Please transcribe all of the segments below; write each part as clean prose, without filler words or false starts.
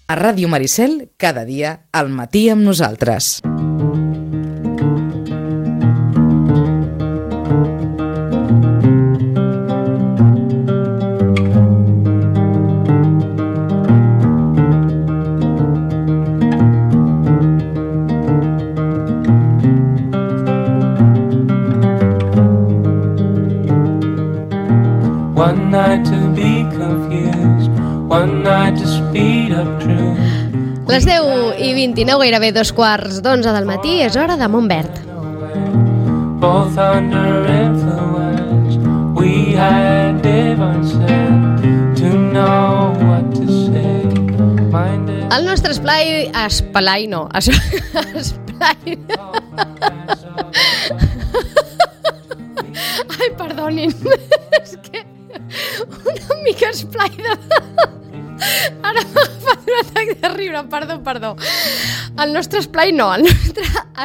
A Ràdio Maricel, cada dia, al matí amb nosaltres. One night to be confused, one night to speed up truth. Les 10:29, gairebé 11:15 del matí, és hora de Montbert. Both under influence, we had divine sense to know what to say. El nostre esplai... Esplai no. Esplai... Ai, perdonin. És que... Una mica esplai de... Ara m'ha agafat un atac de riure, perdó. El nostre esplai no, el nostre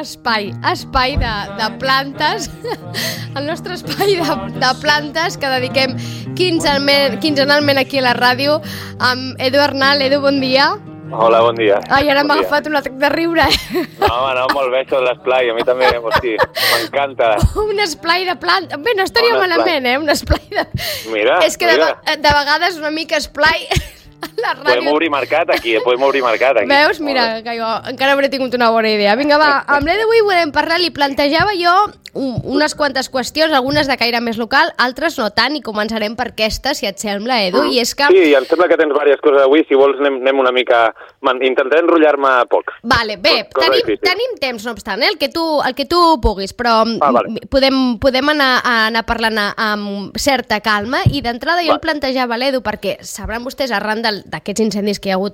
espai de plantes, el nostre espai de plantes que dediquem quinzenalment aquí a la ràdio amb Edu Arnal. Edu, bon dia. Hola, bon dia. Ai, ara m'ha agafat un atac de riure. No, molt bé, això de l'esplai, a mi també, hosti, m'encanta. Un esplai de planta. Bé, no estaria malament, un esplai de... Mira, és que de vegades una mica esplai... La ràdio... Podem obrir mercat aquí. Veus? Mira, que jo encara hauré tingut una bona idea. Vinga, va, amb l'Edu avui volem parlar, li plantejava jo unes quantes qüestions, algunes de caire més local, altres no tant, i començarem per aquesta, si et sembla, Edu, i és que... Sí, em sembla que tens diverses coses avui, si vols anem una mica... Intentaré enrotllar-me poc. Vale, bé, tenim temps, no obstant, el que tu puguis, però vale. podem anar parlant amb certa calma, i d'entrada jo el plantejava l'Edu, perquè sabran vostès, arran d'aquests incendis que hi ha hagut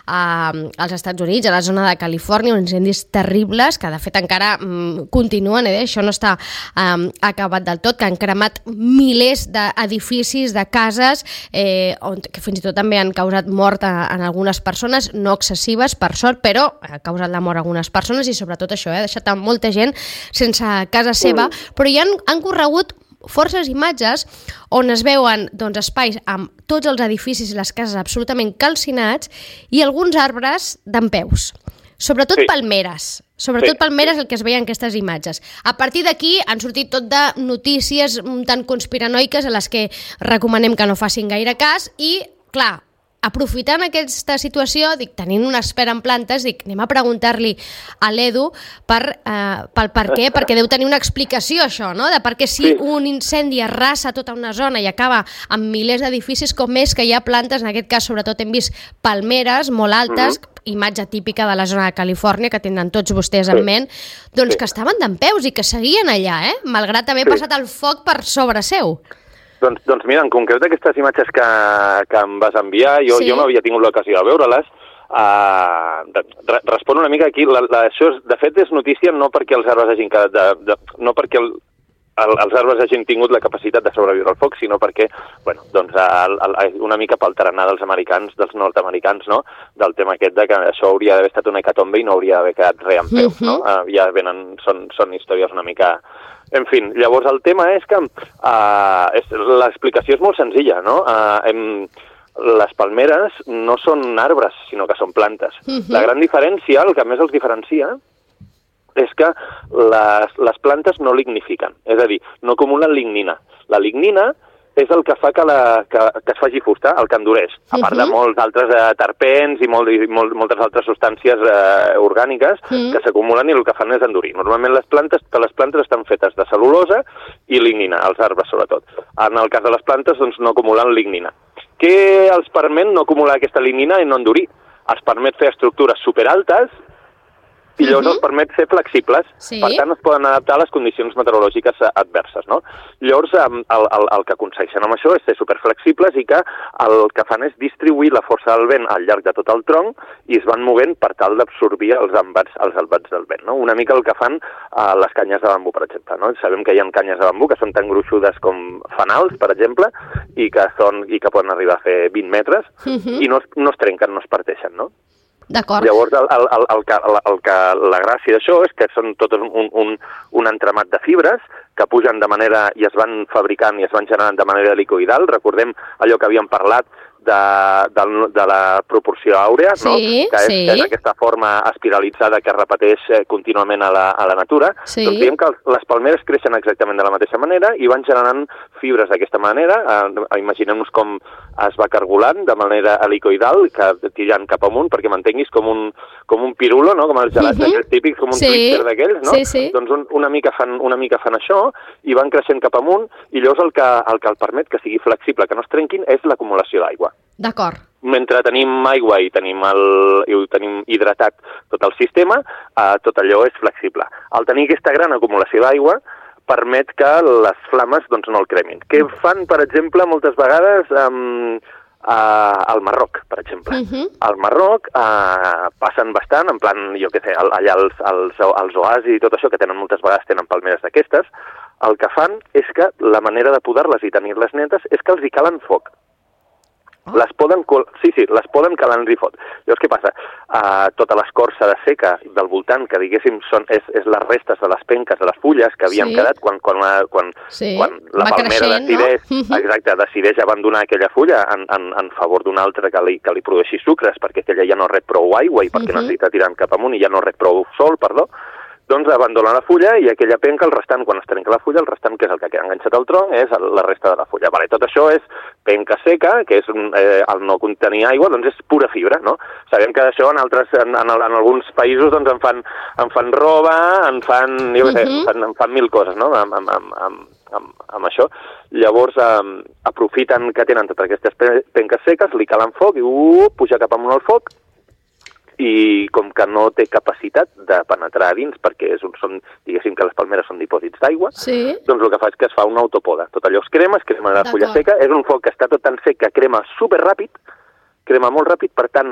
als Estats Units, a la zona de Califòrnia, uns incendis terribles, que de fet encara continuen, això no està acabat del tot, que han cremat milers d'edificis, de cases, que fins i tot també han causat mort en algunes persones, no excessives, per sort, però ha causat la mort a algunes persones i sobretot això, ha deixat molta gent sense casa seva, però ja han corregut forces imatges on es veuen espais amb tots els edificis i les cases absolutament calcinats i alguns arbres dempeus. Sobretot palmeres. Palmeres el que es veien aquestes imatges. A partir d'aquí han sortit tot de notícies tan conspiranoiques a les que recomanem que no facin gaire cas i, clar, aprofitant aquesta situació, tenint un expert en plantes, anem a preguntar-li a l'Edu pel per què, perquè deu tenir una explicació això, no? De per què si un incendi arrasa tota una zona i acaba amb milers d'edificis, com és que hi ha plantes, en aquest cas sobretot hem vist palmeres molt altes, imatge típica de la zona de Califòrnia, que tindran tots vostès en ment, doncs que estaven dempeus i que seguien allà, malgrat haver passat el foc per sobre seu. Doncs mira, en concret aquestes imatges que em vas enviar, jo no havia tingut l'ocasió de veure-les, respon una mica aquí, això de fet és notícia no perquè els arbres hagin quedat, no perquè els arbres hagin tingut la capacitat de sobreviure al foc, sinó perquè, bueno, doncs una mica pel tarannà dels americans, dels nord-americans, no?, del tema aquest de que això hauria d'haver estat una hecatombe i no hauria d'haver quedat res en peu, no? Ja venen, són històries una mica... En fi, llavors el tema és que l'explicació és molt senzilla, no? Les palmeres no són arbres, sinó que són plantes. La gran diferència, el que més els diferencia, és que les plantes no lignifiquen, és a dir, no acumulen lignina. La lignina és el que fa que es faci fusta, el que endureix, a part de molts altres terpens i moltes altres substàncies orgàniques que s'acumulen i el que fan és endurir. Normalment les plantes estan fetes de cel·lulosa i lignina, els arbres sobretot. En el cas de les plantes doncs, no acumulen lignina. Què els permet no acumular aquesta lignina i no endurir? Els permet fer estructures superaltes i llavors els permet ser flexibles, per tant es poden adaptar a les condicions meteorològiques adverses, no? Llavors el que aconsegueixen amb això és ser superflexibles i que el que fan és distribuir la força del vent al llarg de tot el tronc i es van movent per tal d'absorbir els embats del vent, no? Una mica el que fan les canyes de bambú, per exemple, no? Sabem que hi ha canyes de bambú que són tan gruixudes com fanals, per exemple, i que poden arribar a fer 20 metres i no es trenquen, no es parteixen, no? D'acord. Llavors, la gràcia d'això és que són tot un entramat de fibres que pugen de manera i es van fabricant i es van generant de manera helicoidal. Recordem allò que havíem parlat de la proporció àurea, no? Sí, que és aquesta forma espiralitzada que es repeteix contínuament a la natura. Sí. Doncs diem que les palmeres creixen exactament de la mateixa manera i van generant fibres d'aquesta manera. Imaginem-nos com es va cargolant de manera helicoidal, que tirant cap amunt, perquè m'entenguis com un pirulo, no? Com els gelats típics, com un twister d'aquells, no? Sí. Doncs una mica fan això i van creixent cap amunt, i llavors el que el permet que sigui flexible, que no es trenquin, és l'acumulació d'aigua. D'acord. Mentre tenim aigua i tenim hidratat tot el sistema, tot allò és flexible. Al tenir aquesta gran acumulació d'aigua, permet que les flames doncs, no el cremin. Què fan, per exemple, moltes vegades al Marroc, per exemple. Al Marroc passen bastant, en plan, jo què sé, allà els oasis i tot això, que moltes vegades tenen palmeres d'aquestes, el que fan és que la manera de podar-les i tenir-les netes és que els hi calen foc. Les poden calar en rifot. Llavors, què passa? Tota l'escorça de seca del voltant, que diguéssim és les restes de les penques, de les fulles que havien quedat quan la palmera decideix abandonar aquella fulla en favor d'una altra que li produeixi sucres, perquè aquella ja no rep prou aigua i perquè necessita tirar cap amunt i ja no rep prou sol, doncs abandona la fulla i aquella penca, el restant, quan es trenca la fulla, el restant, que és el que queda enganxat al tronc, és la resta de la fulla. Vale, tot això és penca seca, que és el no contenir aigua, doncs és pura fibra, no? Sabem que d'això en alguns països doncs en fan roba, en fan mil coses, no? Amb això. Llavors aprofiten que tenen totes aquestes penques seques, li calen foc i puja cap amunt el foc, i com que no té capacitat de penetrar a dins, perquè diguéssim que les palmeres són dipòsits d'aigua, doncs el que fa és que es fa una autopoda. Tot allò es crema la fulla seca, és un foc que està tot tan sec que crema superràpid, crema molt ràpid, per tant...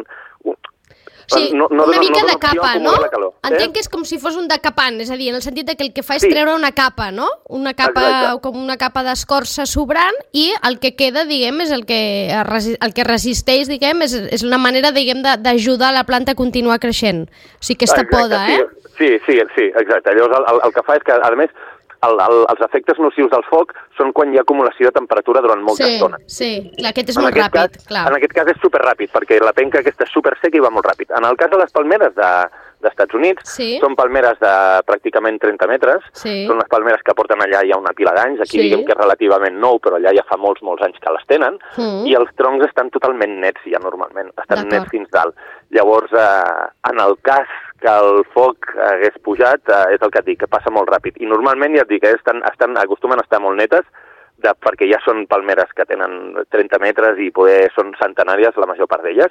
una mica de capa, no? Entenc que és com si fos un decapant, és a dir, en el sentit que el que fa és treure una capa, no? Una capa, com una capa d'escorça sobrant, i el que queda, diguem, és el que resisteix, diguem, és una manera, diguem, d'ajudar la planta a continuar creixent. O sigui, aquesta poda, Sí, exacte. Llavors el que fa és que, a més, els efectes nocius del foc són quan hi ha acumulació de temperatura durant molta estona. Sí, aquest és molt ràpid, clar. En aquest cas és superràpid, perquè la penca aquesta és superseca i va molt ràpid. En el cas de les palmeres d'Estats Units, són palmeres de pràcticament 30 metres, són les palmeres que porten allà ja una pila d'anys, aquí diguem que és relativament nou, però allà ja fa molts anys que les tenen, i els troncs estan totalment nets ja normalment, estan nets fins dalt. Llavors, en el cas que el foc hagués pujat, és el que et dic, que passa molt ràpid. I normalment, ja et dic, acostumen a estar molt netes, perquè ja són palmeres que tenen 30 metres i poder són centenàries, la major part d'elles,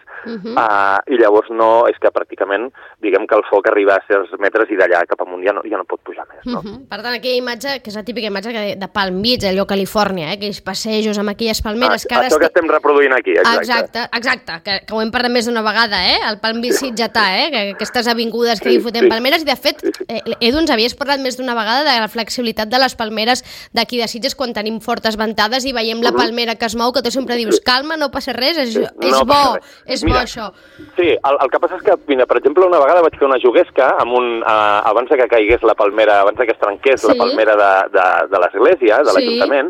i llavors és que pràcticament, diguem que el foc arriba a certs metres i d'allà cap amunt ja no pot pujar més. No? Per tant, aquella imatge, que és la típica imatge de Palm Beach, allò a Califòrnia, aquells passejos amb aquelles palmeres... Això que estem reproduint aquí, exacte. Exacte, que ho hem parlat més d'una vegada, el Palm Beach sitgetà, que aquestes avingudes que hi fotem palmeres, i de fet, Edu, ens havies parlat més d'una vegada de la flexibilitat de les palmeres d'aquí de Sitges quan tenim fortes ventades i veiem la palmera que es mou, que tu sempre dius, calma, no passa res, és bo això. Sí, el que passa és que, per exemple, una vegada vaig fer una juguesca abans que caigués la palmera, abans que es trenqués la palmera de l'església, de l'Ajuntament,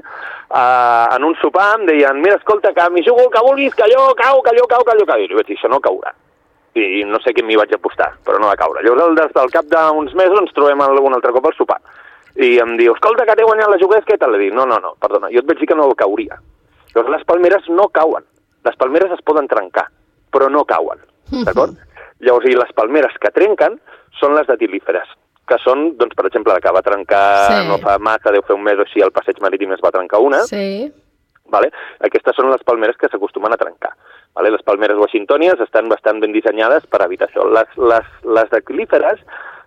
en un sopar em deien, mira, escolta, que m'hi jugo que vulguis, que allò cau. I li vaig dir, això no caurà. I no sé quin m'hi vaig apostar, però no va caure. Llavors, al cap d'uns mesos ens trobem un altre cop al sopar. I em diu, escolta, que t'he guanyat la juguesca i tal. Li dic, no, perdona, jo et vaig dir que no cauria. Llavors, les palmeres no cauen. Les palmeres es poden trencar, però no cauen, d'acord? Llavors, les palmeres que trenquen són les datilíferes, que són, doncs, per exemple, la que va trencar no fa massa, deu fer un mes o així, al Passeig Marítim es va trencar una. Vale? Aquestes són les palmeres que s'acostumen a trencar. Vale? Les palmeres washingtonianes estan bastant ben dissenyades per evitar això. Les datilíferes,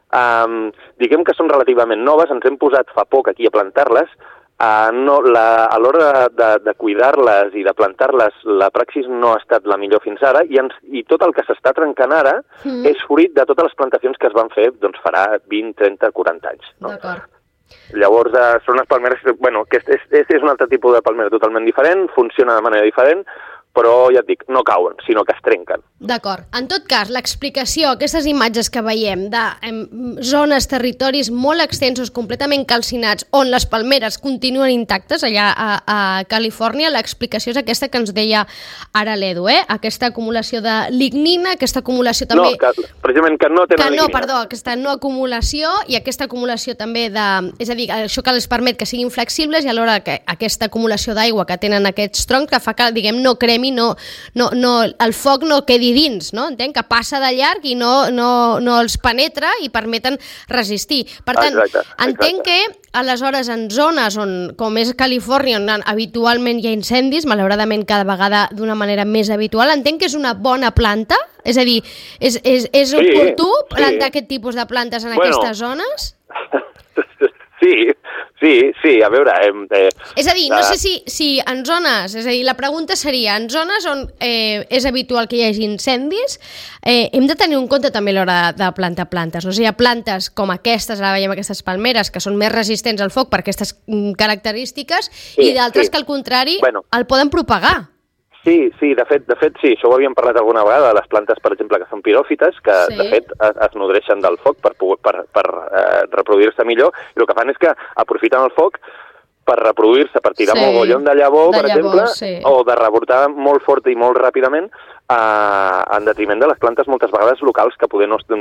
diguem que són relativament noves, ens hem posat fa poc aquí a plantar-les, a l'hora de cuidar-les i de plantar-les, la praxis no ha estat la millor fins ara, i tot el que s'està trencant ara és fruit de totes les plantacions que es van fer farà 20, 30, 40 anys. No? D'acord. Llavors, són unes palmeres, que és un altre tipus de palmera totalment diferent, funciona de manera diferent, però ja et dic, no cauen, sinó que es trenquen. D'acord. En tot cas, l'explicació, aquestes imatges que veiem de zones, territoris molt extensos, completament calcinats, on les palmeres continuen intactes allà a Califòrnia, l'explicació és aquesta que ens deia ara l'Edu, aquesta acumulació de lignina, aquesta acumulació també... No, precisament que no tenen lignina. Perdó, aquesta no acumulació i aquesta acumulació també de... És a dir, això que els permet que siguin flexibles i alhora que aquesta acumulació d'aigua que tenen aquests troncs que fa que, diguem, no cremi, el foc no quedi dins, no? Entenc que passa de llarg i no els penetra i permeten resistir. Per tant, entenc que aleshores en zones com és Califòrnia, on habitualment hi ha incendis, malauradament cada vegada d'una manera més habitual, entenc que és una bona planta? És a dir, és oportú plantar aquest tipus de plantes en aquestes zones? Sí, a veure... és a dir, no sé si en zones, és a dir, la pregunta seria, en zones on és habitual que hi hagi incendis, hem de tenir en compte també a l'hora de plantar plantes, no? O sigui, hi ha plantes com aquestes, ara veiem aquestes palmeres, que són més resistents al foc per aquestes característiques, i d'altres que al contrari el poden propagar. Sí, de fet, sí, això ho havíem parlat alguna vegada, les plantes, per exemple, que són piròfites, que de fet es nodreixen del foc per reproduir-se millor, i el que fan és que aprofiten el foc per reproduir-se, per tirar mogollon de llavor, per exemple, o de rebotar molt fort i molt ràpidament en detriment de les plantes moltes vegades locals que poder no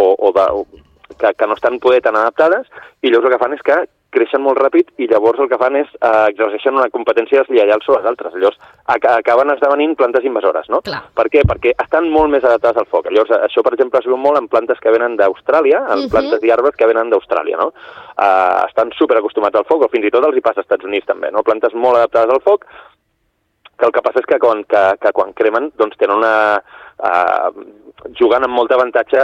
estan poder tan adaptades, i llavors el que fan és que creixen molt ràpid i llavors el que fan és exerceixen una competència deslleial sobre les altres. Llavors acaben esdevenint plantes invasores, no? Clar. Per què? Perquè estan molt més adaptades al foc. Llavors això, per exemple, es veu molt en plantes que venen d'Austràlia, en plantes i arbres que venen d'Austràlia, no? Estan superacostumats al foc, o fins i tot els hi passa als Estats Units també, no? Plantes molt adaptades al foc, que el que passa és que quan cremen doncs tenen jugant amb molt d'avantatge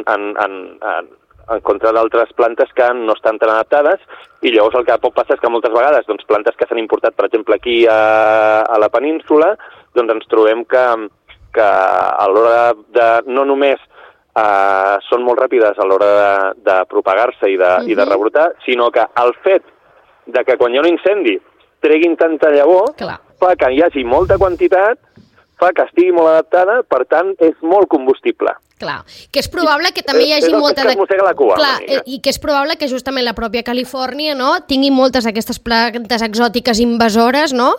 en contra d'altres plantes que no estan tan adaptades, i llavors el que pot passar és que moltes vegades doncs, plantes que s'han importat, per exemple, aquí a la península, doncs ens trobem que a l'hora de no només són molt ràpides a l'hora de propagar-se i de rebrotar, sinó que el fet de que quan hi ha un incendi treguin tanta llavor fa que hi hagi molta quantitat, fa que estigui molt adaptada, per tant, és molt combustible. Clar, que és probable que també hi hagi molta... És el que es mossega la cua. Clar, i que és probable que justament la pròpia Califòrnia, no?, tingui moltes d'aquestes plantes exòtiques invasores, no?,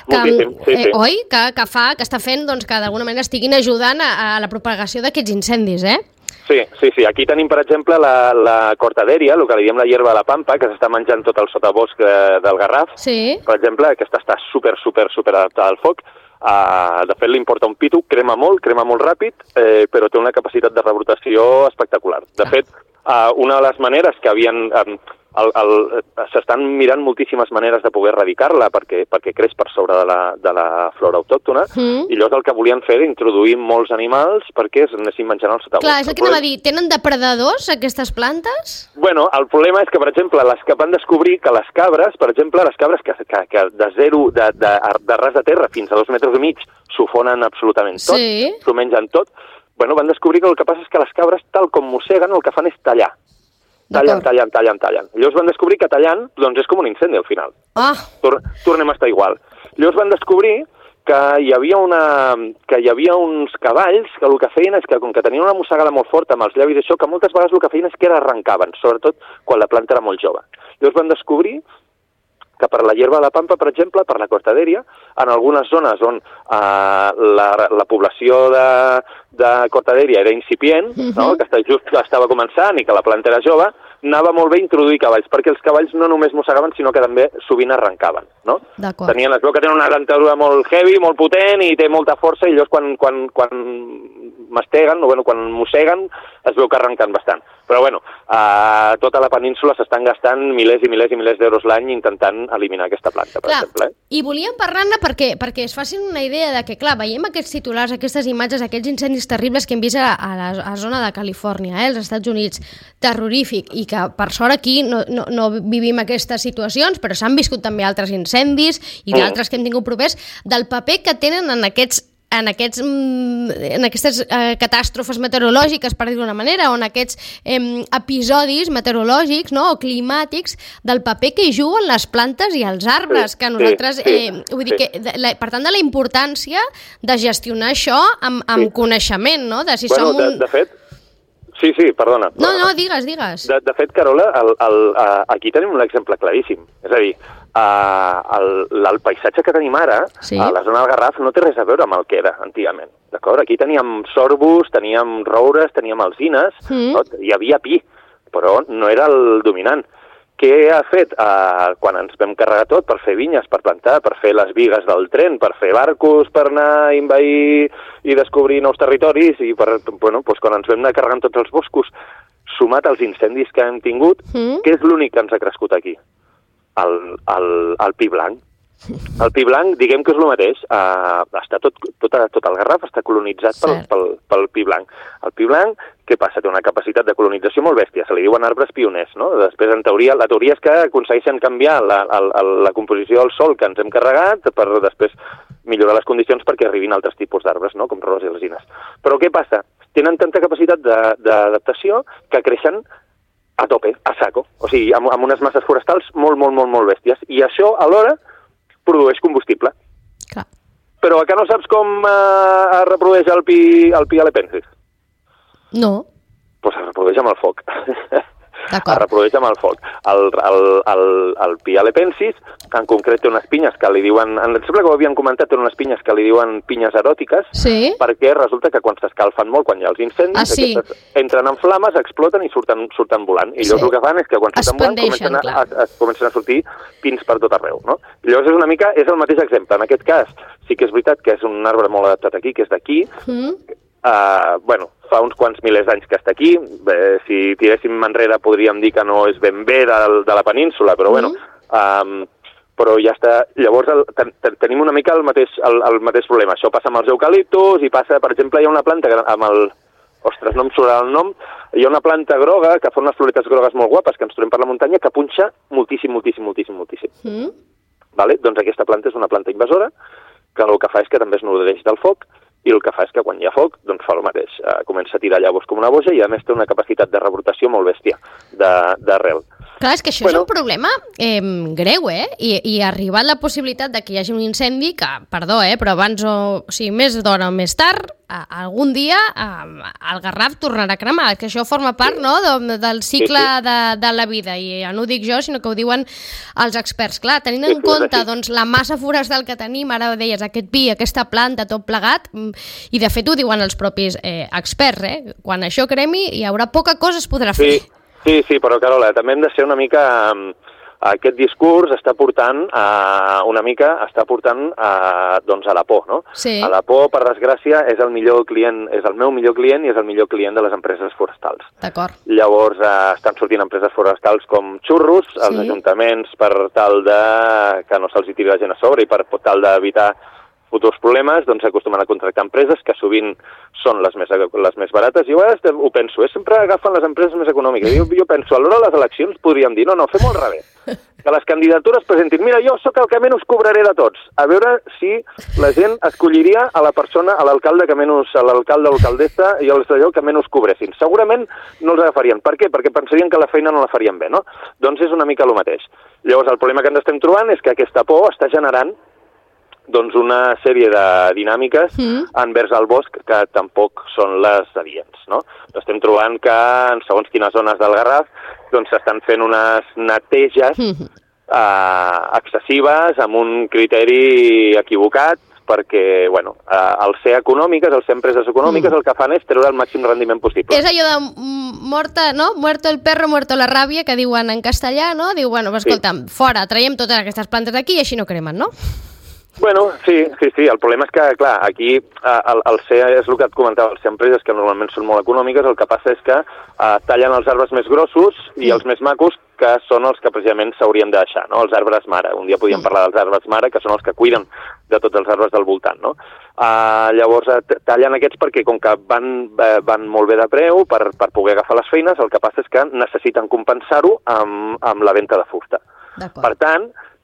oi? Que està fent doncs, que d'alguna manera estiguin ajudant a la propagació d'aquests incendis, Sí. Aquí tenim, per exemple, la cortaderia, el que li diem la hierba de la pampa, que s'està menjant tot el sotabosc del Garraf. Sí. Per exemple, aquesta està super adaptada al foc. De fet, li importa un pito, crema molt ràpid, però té una capacitat de rebrotació espectacular. De fet, una de les maneres que havien... s'estan mirant moltíssimes maneres de poder erradicar-la perquè creix per sobre de la flora autòctona, i llavors el que volien fer era introduir molts animals perquè es anessin menjant el sotabosc. Clar, és el que anava a dir. Tenen depredadors, aquestes plantes? Bueno, el problema és que, per exemple, les que van descobrir que les cabres, per exemple, les cabres que de zero, de ras de terra fins a 2 metres i mig, s'ho fonen absolutament tot, s'ho mengen tot, bueno, van descobrir que el que passa és que les cabres, tal com mosseguen, el que fan és tallar. Tallen. Llavors van descobrir que tallant doncs és com un incendi al final. Tornem a estar igual. Llavors van descobrir que hi havia uns cavalls que el que feien és que, com que tenien una mossegada molt forta amb els llavis i això, que moltes vegades el que feien és que arrencaven, sobretot quan la planta era molt jove. Llavors van descobrir que per la hierba de la pampa, per exemple, per la cortaderia, en algunes zones on la població de cortaderia era incipient, no? Que just estava començant i que la planta era jove, anava molt bé introduir cavalls, perquè els cavalls no només mossegaven, sinó que també sovint arrencaven, no? Es veu que tenen una dentadura molt heavy, molt potent, i té molta força, i llavors quan masteguen, o quan mosseguen, es veu que arrenquen bastant. Però tota la península s'estan gastant milers i milers d'euros l'any intentant eliminar aquesta planta, per exemple. I volíem parlar-ne perquè es facin una idea de que, clar, veiem aquests titulars, aquestes imatges, aquests incendis terribles que hem vist a la zona de Califòrnia, als Estats Units, terrorífic, i que per sort aquí no vivim aquestes situacions, però s'han viscut també altres incendis i d'altres que hem tingut propers, del paper que tenen en aquests en aquestes catàstrofes meteorològiques, per dir-ho d'una manera, o en aquests episodis meteorològics, no?, o climàtics, del paper que hi juguen les plantes i els arbres, que nosaltres... vull dir que, per tant, de la importància de gestionar això amb coneixement, no?, de si som un... De fet, sí, perdona. No, digues. De fet, Carola, aquí tenim un exemple claríssim. És a dir, el paisatge que tenim ara, a la zona del Garraf, no té res a veure amb el que era antigament. D'acord? Aquí teníem sorbus, teníem roures, teníem alzines, no? Hi havia pi, però no era el dominant. Què ha fet? Quan ens vam carregar tot per fer vinyes, per plantar, per fer les bigues del tren, per fer barcos, per anar a envair i descobrir nous territoris, i quan ens vam anar carregant tots els boscos, sumat als incendis que hem tingut, què és l'únic que ens ha crescut aquí? El pi blanc. El pi blanc, diguem que és el mateix, està tot el Garraf està colonitzat pel pi blanc. El pi blanc, què passa? Té una capacitat de colonització molt bèstia, se li diuen arbres pioners, no? Després, en teoria, la teoria és que aconsegueixen canviar la composició del sòl que ens hem carregat per després millorar les condicions perquè arribin altres tipus d'arbres, no?, com roures i alzines. Però què passa? Tenen tanta capacitat d'adaptació que creixen a tope, a saco, o sigui, amb unes masses forestals molt bèsties, i això alhora produeix combustible. Clar. Però que no saps com es reprodueix el pi alepensis? No. Doncs es reprodueix amb el foc. D'acord. Es reprodueix amb el foc. El pi alepensis, en concret, té unes pinyes que li diuen... Em sembla que ho havien comentat, té unes pinyes que li diuen pinyes eròtiques, perquè resulta que quan s'escalfen molt, quan hi ha els incendis, aquestes entren en flames, exploten i surten volant. I llavors el que fan és que quan surten volant comencen a sortir pins per tot arreu, no? I llavors és el mateix exemple. En aquest cas, sí que és veritat que és un arbre molt adaptat aquí, que és d'aquí. Fa uns quants milers d'anys que està aquí. Si tiréssim enrere podríem dir que no és ben bé de la península, però però ja està. Llavors tenim una mica el mateix problema. Això passa amb els eucaliptus i passa, per exemple, hi ha una planta amb el... Ostres, no em surt el nom. Hi ha una planta groga que fa unes floretes grogues molt guapes que ens trobem per la muntanya que punxa moltíssim. Vale? Doncs aquesta planta és una planta invasora que el que fa és que també es nodreix del foc i el que fa és que quan hi ha foc doncs fa el mateix. Comença a tirar llavors com una boja i a més té una capacitat de rebrotació molt bèstia d'arrel. Clar, és que això és un problema greu, I ha arribat la possibilitat de que hi hagi un incendi que, perdó, però abans més d'hora o més tard, algun dia el Garraf tornarà a cremar, que això forma part, no?, del cicle de la vida, i ja no ho dic jo, sinó que ho diuen els experts. Clar, tenint en compte doncs, la massa forestal que tenim, ara deies, aquest pi, aquesta planta, tot plegat, i de fet ho diuen els propis experts, quan això cremi hi haurà poca cosa es podrà fer. Sí, però Carola, també hem de ser una mica... Aquest discurs està portant doncs a la por, no? Sí. A la por, per desgràcia, és el millor client, és el meu millor client i és el millor client de les empreses forestals. D'acord. Llavors estan sortint empreses forestals com xurros, als ajuntaments per tal de que no se'ls tiri la gent a sobre i per tal d'evitar futurs problemes, doncs s'acostumen a contractar empreses que sovint són les més barates. I jo ho penso, sempre agafen les empreses més econòmiques. Jo penso, a l'hora de les eleccions podríem dir, no, fem-ho al revés. Que les candidatures presentin, mira, jo sóc el que menys cobraré de tots. A veure si la gent escolliria a la persona, a l'alcalde o l'alcaldessa i els d'allò que menys cobressin. Segurament no els agafarien. Per què? Perquè pensarien que la feina no la farien bé, no? Doncs és una mica el mateix. Llavors el problema que ens estem trobant és que aquesta por està generant doncs una sèrie de dinàmiques envers el bosc que tampoc són les adients, no? Estem trobant que en segons quines zones del Garraf doncs s'estan fent unes neteges excessives amb un criteri equivocat perquè, al ser econòmiques, al ser empreses econòmiques, el que fan és treure el màxim rendiment possible. És allò de muerto el perro, muerto la ràbia, que diuen en castellà, no? Diu, escolta'm, fora, traiem totes aquestes plantes d'aquí i així no cremen, no? Sí. El problema és que, clar, aquí el ser, és el que et comentava, les empreses que normalment són molt econòmiques, el que passa és que tallen els arbres més grossos i els més macos, que són els que precisament s'haurien de deixar, no? Els arbres mare. Un dia podíem parlar dels arbres mare, que són els que cuiden de tots els arbres del voltant, no? Llavors tallen aquests perquè, com que van molt bé de preu per poder agafar les feines, el que passa és que necessiten compensar-ho amb la venda de fusta. Per tant,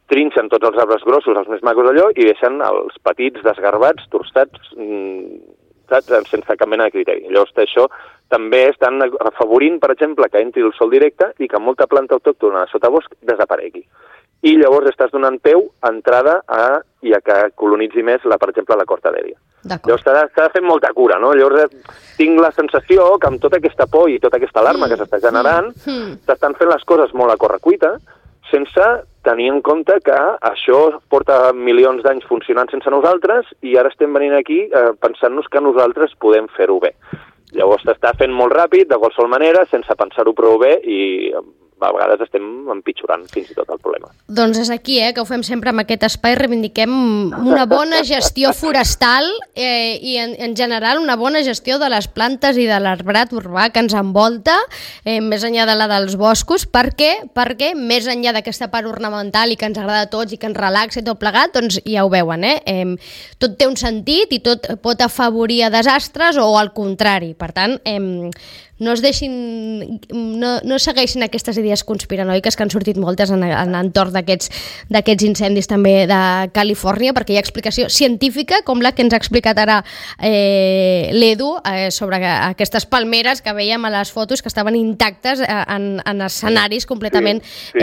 trinxen tots els arbres grossos, els més macos d'allò, i deixen els petits desgarbats, tostats, saps? Sense cap mena de criteri. Llavors, això també estan afavorint, per exemple, que entri el sol directe i que molta planta autòctona de sotabosc desaparegui. I llavors estàs donant peu a entrada i a que colonitzi més, per exemple, la cortadèria. Llavors s'ha fet molta cura, no? Llavors tinc la sensació que amb tota aquesta por i tota aquesta alarma que s'està generant, s'estan fent les coses molt a correcuita, sense tenir en compte que això porta milions d'anys funcionant sense nosaltres i ara estem venint aquí pensant-nos que nosaltres podem fer-ho bé. Llavors s'està fent molt ràpid, de qualsevol manera, sense pensar-ho prou bé i a vegades estem empitjorant fins i tot el problema. Doncs és aquí, que ho fem sempre amb aquest espai, reivindiquem una bona gestió forestal i en general una bona gestió de les plantes i de l'arbrat urbà que ens envolta, més enllà de la dels boscos. Per què? Perquè més enllà d'aquesta part ornamental i que ens agrada a tots i que ens relaxa i tot plegat, doncs ja ho veuen, tot té un sentit i tot pot afavorir a desastres o al contrari. Per tant, no es deixin, no segueixin aquestes idees conspiranoiques que han sortit moltes en entorn d'aquests incendis també de Califòrnia, perquè hi ha explicació científica com la que ens ha explicat ara l'Edu sobre aquestes palmeres que veiem a les fotos que estaven intactes en escenaris completament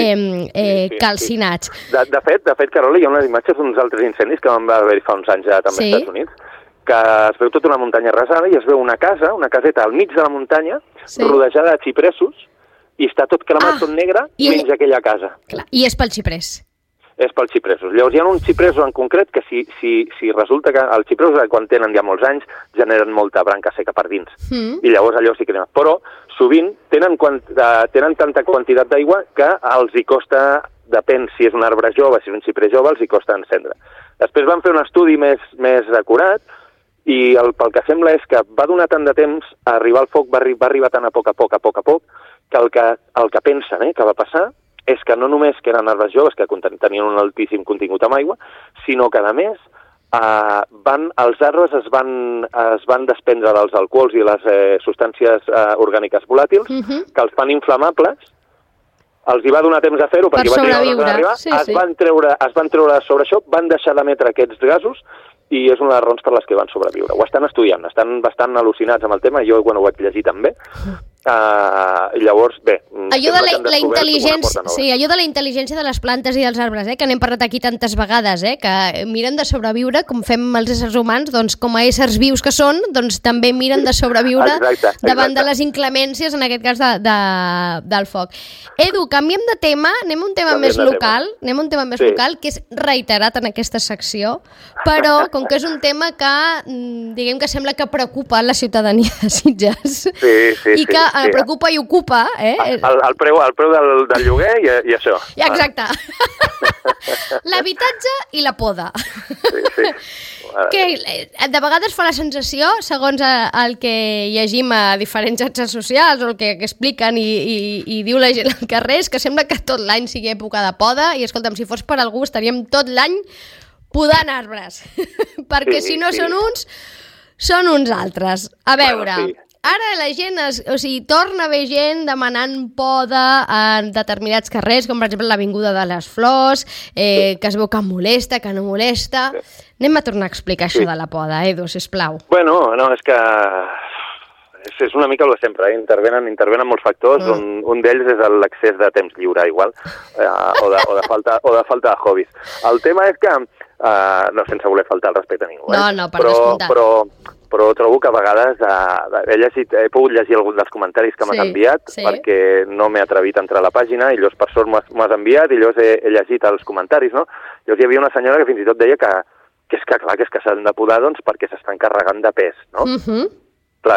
calcinats. De fet, Carola, hi ha unes imatges d'uns altres incendis que van haver fa uns anys ja també als Estats Units, que es veu tota una muntanya arrasada i es veu una caseta al mig de la muntanya, rodejada de xipressos, i està tot cremat, tot negre, menys aquella casa. Clar. I és pel xiprés. És pels xipressos. Llavors hi ha uns xipressos en concret que si resulta que els xipressos, quan tenen ja molts anys, generen molta branca seca per dins. I llavors allò sí que... Però sovint tenen tanta quantitat d'aigua que els hi costa, depèn si és un arbre jove, si és un xiprés jove, els hi costa encendre. Després van fer un estudi més acurat i pel que sembla és que va donar tant de temps a arribar al foc, va arribar tan a poc, que el que pensen que va passar és que no només que eren arbres joves que tenien un altíssim contingut amb aigua, sinó que, a més, els arbres es van desprendre dels alcohols i les substàncies orgàniques volàtils, que els fan inflamables, els hi va donar temps a fer-ho perquè va arribar, es van treure sobre això, van deixar d'emetre aquests gasos i és una de les raons per les que van sobreviure. Ho estan estudiant, estan bastant al·lucinats amb el tema, jo ho vaig llegir també. Llavors, bé... Allò de la intel·ligència, allò de la intel·ligència de les plantes i dels arbres, que n'hem parlat aquí tantes vegades, que miren de sobreviure, com fem els éssers humans, doncs com a éssers vius que són, doncs també miren de sobreviure davant de les inclemències, en aquest cas del foc. Edu, canviem de tema, anem a un tema més local, que és reiterat en aquesta secció, però com que és un tema que, diguem que sembla que preocupa la ciutadania de Sitges, i que preocupa i ocupa, el preu del lloguer i això. Exacte. L'habitatge i la poda. Sí. Que de vegades fa la sensació, segons el que llegim a diferents xarxes socials o el que expliquen i diu la gent al carrer, és que sembla que tot l'any sigui època de poda i, escolta'm, si fos per algú estaríem tot l'any podant arbres. Perquè si no són uns, són uns altres. A veure... Ara la gent, torna a haver gent demanant poda en determinats carrers, com per exemple l'Avinguda de les Flors, que es veu que molesta, que no molesta. Anem a tornar a explicar això de la poda, Edu, sisplau. Bueno, no, és que és una mica el de sempre, intervenen molts factors, un d'ells és l'excés de temps lliure, igual, o de falta de hobbies. El tema és que, no sense voler faltar el respecte a ningú, no, per descomptat. Però trobo que a vegades he pogut llegir algun dels comentaris que m'has enviat perquè no m'he atrevit a entrar a la pàgina i llavors per sort m'has enviat i llavors he llegit els comentaris, no? Llavors hi havia una senyora que fins i tot deia que és que s'han de podar doncs perquè s'estan carregant de pes, no? Clar,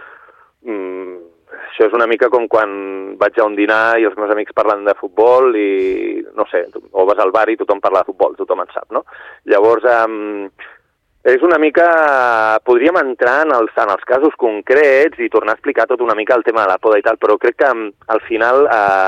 això és una mica com quan vaig a un dinar i els meus amics parlen de futbol i, no sé, o vas al bar i tothom parla de futbol, tothom en sap, no? Llavors... és una mica... Podríem entrar en els casos concrets i tornar a explicar tot una mica el tema de la poda i tal, però crec que al final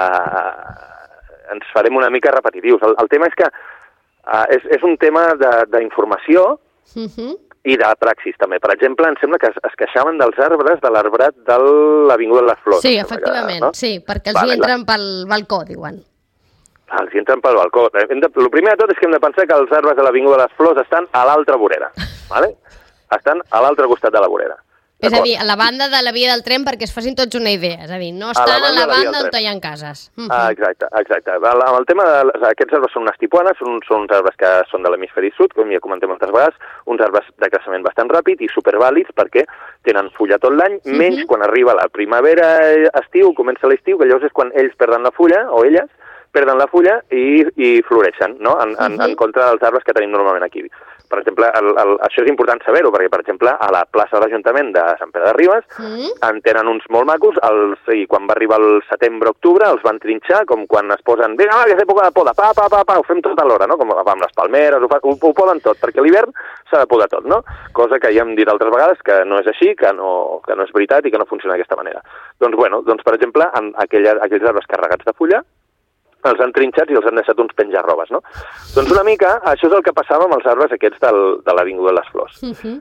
ens farem una mica repetitius. El tema és que és un tema d'informació i de praxis també. Per exemple, em sembla que es queixaven dels arbres de l'arbrat de l'Avinguda de les Flors. Sí, efectivament, no? Sí, perquè els hi entren pel balcó, diuen. Els entren pel balcó. El primer de tot és que hem de pensar que els arbres de l'Avinguda de les Flors estan a l'altra vorera, ¿vale? Estan a l'altre costat de la vorera. És a dir, a la banda de la via del tren perquè es facin tots una idea. És a dir, no estan a la banda on hi ha cases. Exacte. El tema d'aquests arbres són unes tipuanes, són uns arbres que són de l'hemisferi sud, com ja comentem moltes vegades, uns arbres de creixement bastant ràpid i supervàlids perquè tenen fulla tot l'any, menys quan arriba la primavera, estiu, comença l'estiu, que llavors és quan ells perden la fulla, o elles, perden la fulla i floreixen, no? En contra dels arbres que tenim normalment aquí. Per exemple, això és important saber-ho, perquè, per exemple, a la plaça de l'Ajuntament de Sant Pere de Ribes en tenen uns molt macos, i quan va arribar el setembre-octubre els van trinxar, com quan es posen, vinga, que és època de poda, ho fem tot alhora, no? Com amb les palmeres, ho poden tot, perquè l'hivern s'ha de podar tot, no? Cosa que ja hem dit altres vegades que no és així, que no és veritat i que no funciona d'aquesta manera. Doncs, per exemple, aquells arbres carregats de fulla, els han trinxat i els han deixat uns penjarrobes, no? Doncs una mica, això és el que passava amb els arbres aquests de l'Avinguda de les Flors.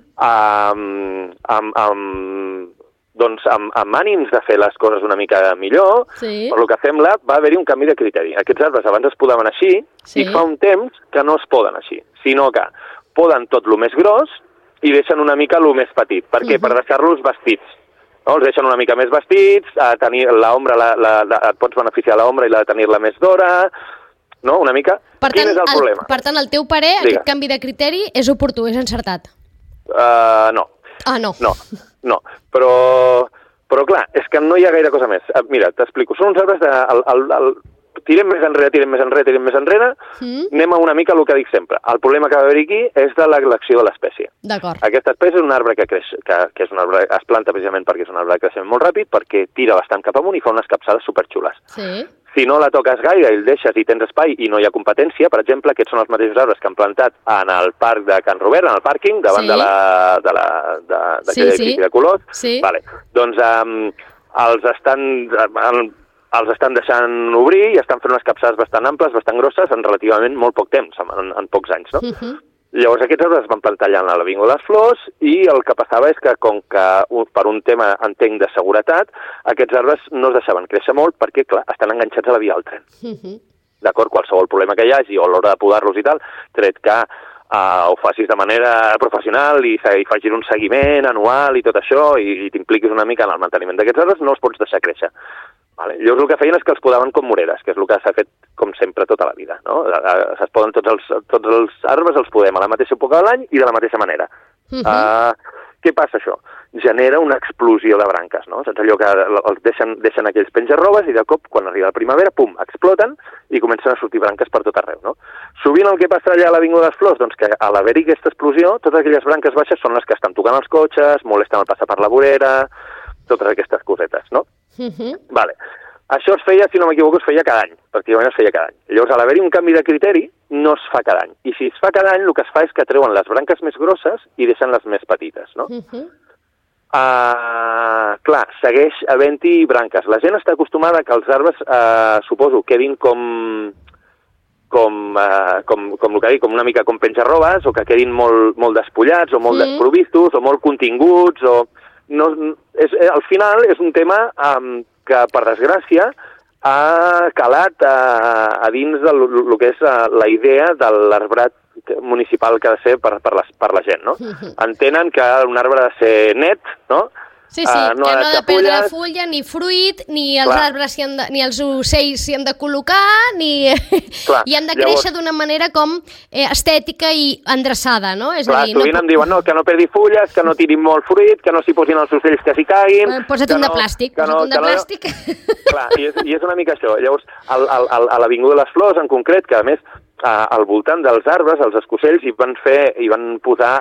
Amb ànims de fer les coses una mica millor, per lo que sembla, va haver-hi un canvi de criteri. Aquests arbres abans es podaven així i fa un temps que no es poden així, sinó que poden tot lo més gros i deixen una mica lo més petit. Per què? Per deixar-los vestits. No? Els deixen una mica més vestits, a tenir l'ombra, et pots beneficiar de l'ombra i la de tenir-la més d'hora, no? Una mica. Quin és el problema? Per tant, el teu parer, aquest canvi de criteri és oportú, és encertat? No. Ah, no. No. Però clar, és que no hi ha gaire cosa més. Mira, t'explico. Són uns arbres tirem més enrere, anem a una mica el que dic sempre. El problema que va haver aquí és de l'elecció de l'espècie. D'acord. Aquesta espècie és un arbre que creix, que és un arbre, es planta precisament perquè és un arbre de creixement molt ràpid, perquè tira bastant cap amunt i fa unes capçades superxules. Sí. Si no la toques gaire i el deixes i tens espai i no hi ha competència, per exemple, aquests són els mateixos arbres que han plantat en el parc de Can Robert, en el pàrquing, davant d'aquell edifici de colors. Sí. Vale. Doncs els estan deixant obrir i estan fent unes capçades bastant amples, bastant grosses, en relativament molt poc temps, en pocs anys, no? Llavors aquests arbres es van plantar allà a l'Avinguda de les Flors i el que passava és que, com que per un tema, entenc, de seguretat, aquests arbres no es deixaven créixer molt perquè, clar, estan enganxats a la via del tren. D'acord? Qualsevol problema que hi hagi o a l'hora de podar-los i tal, tret que ho facis de manera professional i facis un seguiment anual i tot això i t'impliquis una mica en el manteniment d'aquests arbres, no els pots deixar créixer. Vale. Llavors el que feien és que els podaven com moreres, que és el que s'ha fet com sempre tota la vida, no? Es poden tots els arbres, els podem a la mateixa època de l'any i de la mateixa manera. Què passa això? Genera una explosió de branques, no? Saps allò que els deixen aquells penjarrobes i de cop, quan arriba la primavera, pum, exploten i comencen a sortir branques per tot arreu, no? Sovint el que passa allà a l'Avinguda de les Flors, doncs que a l'haver-hi aquesta explosió, totes aquelles branques baixes són les que estan tocant els cotxes, molesten el passar per la vorera, totes aquestes cosetes, no? Vale. Això es feia, si no m'equivoco, es feia cada any, pràcticament es feia cada any. Llavors, a l'haver-hi un canvi de criteri, no es fa cada any. I si es fa cada any, el que es fa és que treuen les branques més grosses i deixen les més petites, no? Clar, segueix havent-hi branques. La gent està acostumada que els arbres, suposo, quedin com el que dic, com una mica com penjarrobes, o que quedin molt despullats, o molt desprovistos, o molt continguts, o... No, al final és un tema que, per desgràcia, ha calat a dins del que és la idea de l'arbrat municipal que ha de ser per la gent, no? Entenen que un arbre ha de ser net, no? Sí, que no ha de perdre fulla, ni fruit, ni els arbres, ni els ocells s'hi han de col·locar, ni i han de créixer d'una manera com estètica i endreçada, no? És a dir, sovint em diuen que no perdi fulles, que no tirin molt fruit, que no s'hi posin els ocells que s'hi caiguin... Posa't un de plàstic, Clar, i és una mica això. Llavors, a l'Avinguda de les Flors, en concret, que a més, al voltant dels arbres, els escocells hi van posar...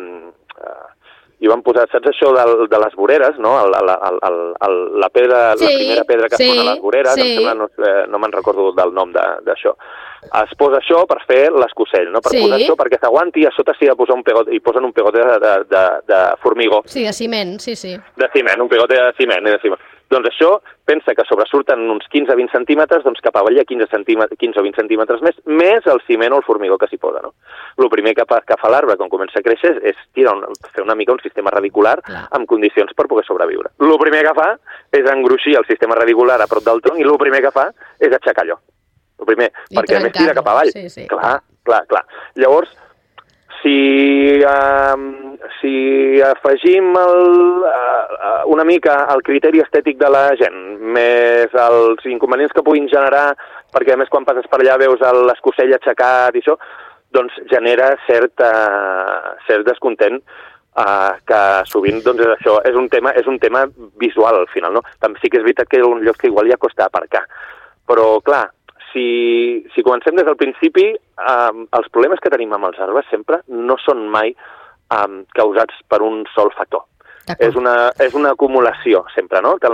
I van posar, saps això de les voreres, no? La pedra, la primera pedra que es posa a les voreres, em sembla, no me'n recordo del nom d'això. Es posa això per fer l'escocell, no? Per posar això perquè s'aguanti, a sota s'hi ha de posar un pegote, i posen un pegote de formigó. Sí, de ciment, sí. De ciment, un pegote de ciment. Doncs això, pensa que sobresurten uns 15-20 centímetres, doncs cap avall hi ha 15 o 20 centímetres més el ciment o el formigó que s'hi posa, no? El primer que fa l'arbre quan comença a créixer és fer una mica un sistema radicular amb condicions per poder sobreviure. El primer que fa és engruixir el sistema radicular a prop del tronc i el primer que fa és aixecar allò. el primer, perquè a més tira cap avall. Sí. Clar. Llavors, si afegim una mica el criteri estètic de la gent, més els inconvenients que puguin generar, perquè a més quan passes per allà veus l'escocell aixecat i això, doncs genera cert descontent, que sovint doncs és això, és un tema visual al final, no? També sí que és veritat que hi ha un lloc que igual ja costa aparcar, però clar, si comencem des del principi, els problemes que tenim amb els arbres sempre no són mai causats per un sol factor. És una acumulació sempre, no?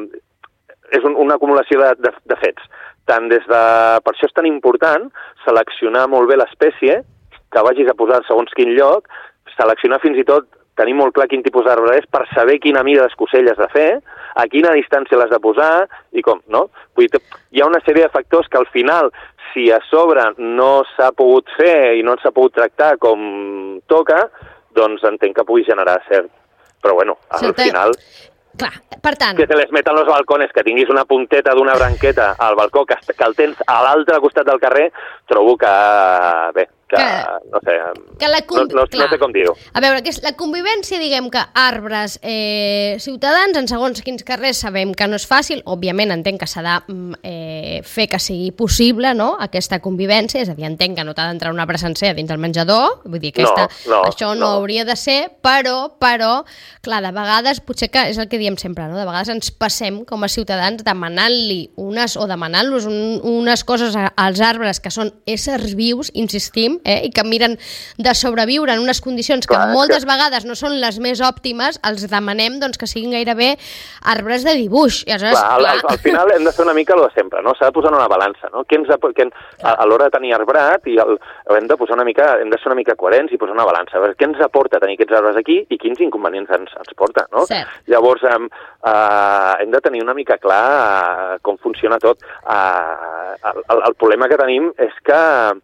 És una acumulació de fets. Per això és tan important seleccionar molt bé l'espècie, que vagis a posar segons quin lloc, seleccionar fins i tot, tenir molt clar quin tipus d'arbre és per saber quina mida d'escocell has de fer, a quina distància l'has de posar i com, no? Vull dir, hi ha una sèrie de factors que al final, si a sobre no s'ha pogut fer i no s'ha pogut tractar com toca, doncs entenc que pugui generar cert. Però bueno, al final... Clar, per tant... Que te les meten los balcones, que tinguis una punteta d'una branqueta al balcó, que el tens a l'altre costat del carrer, trobo que, bé, no sé, no sé com dir-ho. A veure, que és la convivència, diguem que arbres ciutadans en segons quins carrers sabem que no és fàcil, òbviament entenc que s'ha de fer que sigui possible, no?, aquesta convivència, és a dir, entenc que no t'ha d'entrar un arbre sencer dins del menjador, vull dir que això no hauria de ser, però, clar, de vegades, potser que és el que diem sempre, no?, de vegades ens passem com a ciutadans demanant-los unes coses als arbres que són éssers vius, insistim, i que miren de sobreviure en unes condicions que moltes vegades no són les més òptimes, els demanem doncs, que siguin gairebé arbres de dibuix. I aleshores, al final hem de fer una mica el de sempre, no? S'ha de posar una balança, no? A l'hora de tenir arbrat hem de ser una mica coherents i posar una balança. A veure, què ens aporta tenir aquests arbres aquí i quins inconvenients ens porta, no? Llavors, hem de tenir una mica clar com funciona tot. El problema que tenim és que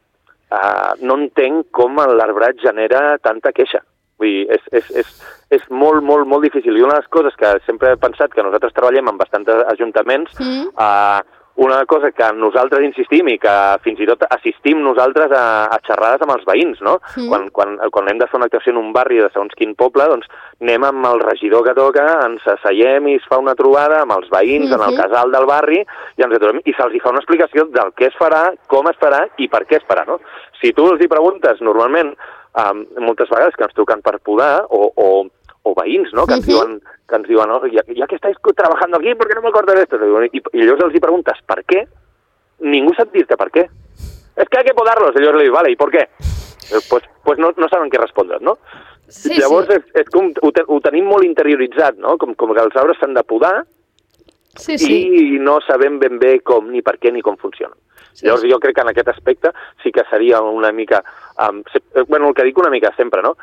no entenc com l'arbrat genera tanta queixa. Vull dir, és molt, molt, molt difícil. I una de les coses que sempre he pensat que nosaltres treballem en bastants ajuntaments, una cosa que nosaltres insistim i que fins i tot assistim nosaltres a xerrades amb els veïns, no? Quan hem de fer una actuació en un barri de segons quin poble, doncs anem amb el regidor que toca, ens asseiem i es fa una trobada amb els veïns en el casal del barri i ens aturem i se'ls fa una explicació del què es farà, com es farà i per què es farà, no? Si tu els hi preguntes, normalment, moltes vegades que ens truquen per podar o veïns, no?, que ens diuen no, ya que estáis trabajando aquí, ¿por qué no me cortas esto? I llavors els hi preguntes per què, ningú sap dir-te per què. Es que hay que podarlos. Ellos le diuen, vale, ¿y por qué? Pues no saben què respondre, no? Llavors és com, ho tenim molt interioritzat, no? Com que els arbres s'han de podar i no sabem ben bé com, ni per què, ni com funcionen. Llavors jo crec que en aquest aspecte sí que seria una mica, el que dic una mica sempre, no?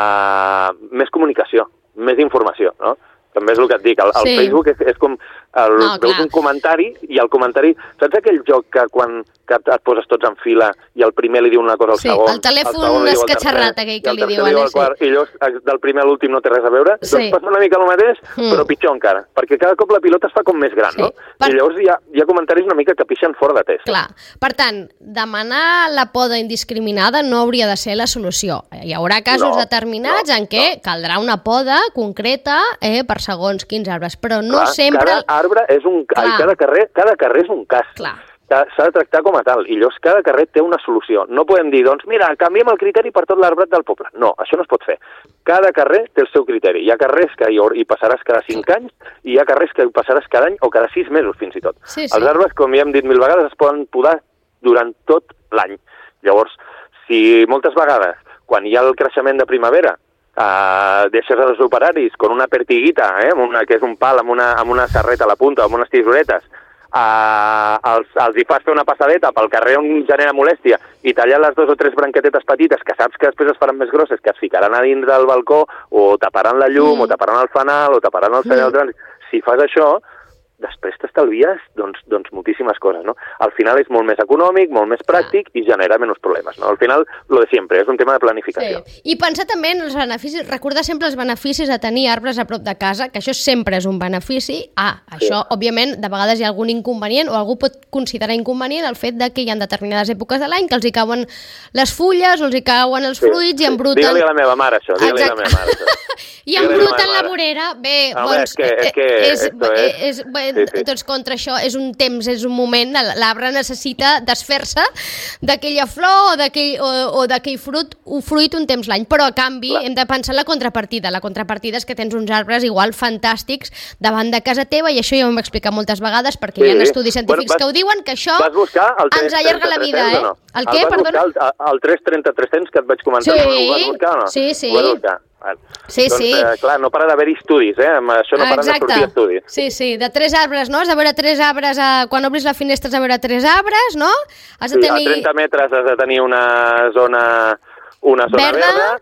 Més comunicació, més informació, no? També és el que et dic, el Facebook és com, veus un comentari i el comentari, saps aquell joc que quan et poses tots en fila i el primer li diu una cosa al segon? Sí, el telèfon escatxarrat aquell que li diuen. I llavors del primer a l'últim no té res a veure, doncs passa una mica el mateix, però pitjor encara, perquè cada cop la pilota es fa com més gran, no? I llavors hi ha comentaris una mica que pixen fora de test. Clar, per tant, demanar la poda indiscriminada no hauria de ser la solució. Hi haurà casos determinats en què caldrà una poda concreta per segons quins arbres, però no sempre... Cada arbre és cada carrer és un cas. S'ha de tractar com a tal, i llavors cada carrer té una solució. No podem dir, doncs mira, canviem el criteri per tot l'arbrat del poble. No, això no es pot fer. Cada carrer té el seu criteri. Hi ha carrers que hi passaràs cada 5 anys i hi ha carrers que hi passaràs cada any o cada 6 mesos fins i tot. Els arbres, com ja hem dit 1000 vegades, es poden podar durant tot l'any. Llavors, si moltes vegades, quan hi ha el creixement de primavera, deixes els operaris con una pertiguita, que és un pal amb una serreta a la punta, amb unes tisoretes, els hi fas fer una passadeta pel carrer on genera molèstia i tallar les 2 o 3 branquetetes petites que saps que després es faran més grosses, que es ficaran a dins del balcó o taparan la llum o taparan el fanal o taparan el senyal de trànsit. Si fas això, després t'estalvies doncs moltíssimes coses, no? Al final és molt més econòmic, molt més pràctic i genera menys problemes, no? Al final, lo de siempre, és un tema de planificació. Sí. I pensar també en els beneficis, recordar sempre els beneficis de tenir arbres a prop de casa, que això sempre és un benefici. Això, òbviament, de vegades hi ha algun inconvenient, o algú pot considerar inconvenient el fet de que hi ha determinades èpoques de l'any que els hi cauen les fulles, o els hi cauen els fruits i embruten... Digue-li a la meva mare això, digue-li a la meva mare això. I embruten la vorera. Bé, doncs... Doncs contra això és un temps, és un moment, l'arbre necessita desfer-se d'aquella flor o d'aquell fruit un temps l'any, però a canvi hem de pensar en la contrapartida. La contrapartida és que tens uns arbres igual fantàstics davant de casa teva, i això ja ho hem explicat moltes vegades perquè hi ha estudis científics que ho diuen, que això ens allarga la vida, eh? El què, perdona? El 330-300 que et vaig comentar, ho vas buscar o no? Sí. Ho vas buscar. Sí. Clar, no para d'haver-hi estudis, amb això no para de sortir estudis. Sí, de 3 arbres, no? Has de veure 3 arbres, quan obris la finestra has de veure 3 arbres, no? Has de tenir... A 30 metres has de tenir una zona verda